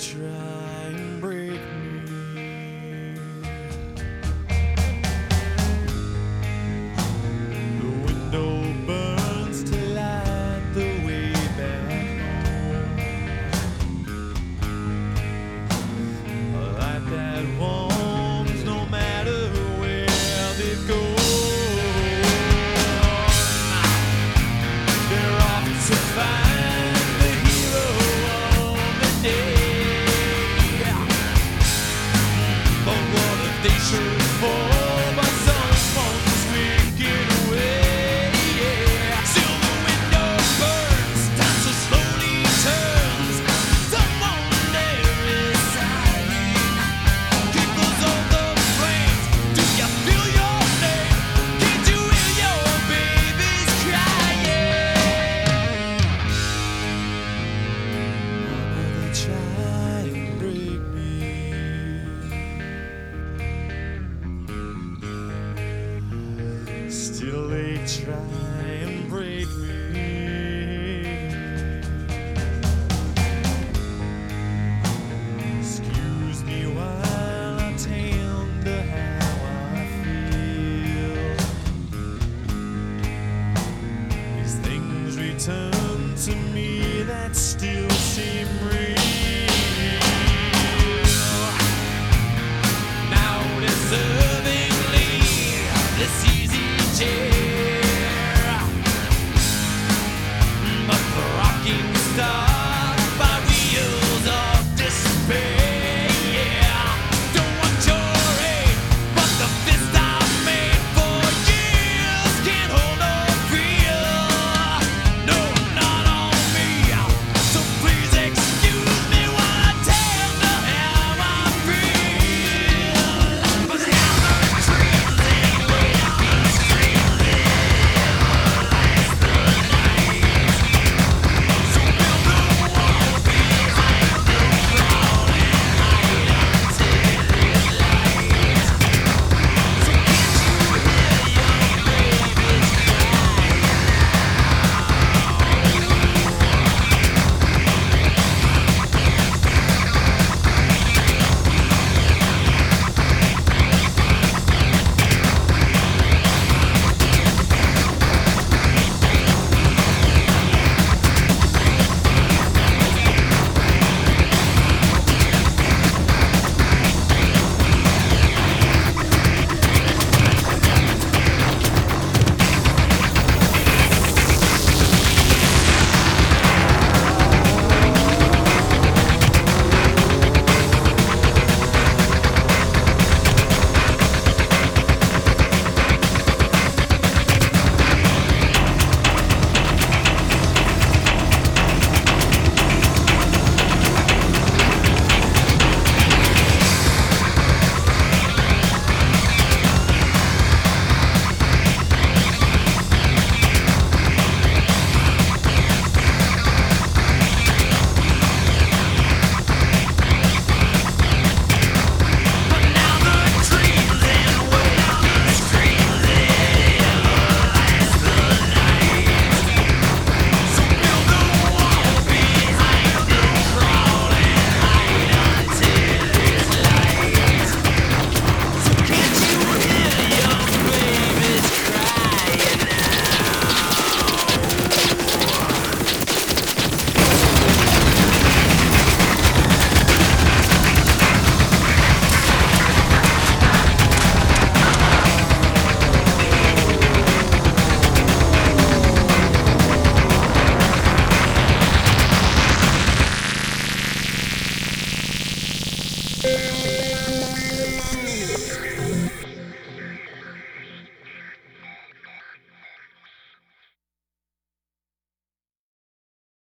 try and break me. The window burns to light the way back home, a light that warms no matter where they go. They're off to find the hero of the day. But what if they should fall by someone's wicked way? Still the window burns, time so slowly turns. Someone there is hiding. Keepers of the flames, do you feel your name? Can't you hear your babies crying? Mama, they try and break me. Still they try and break me. Excuse me while I tend to how I feel. These things return to me that still seem real.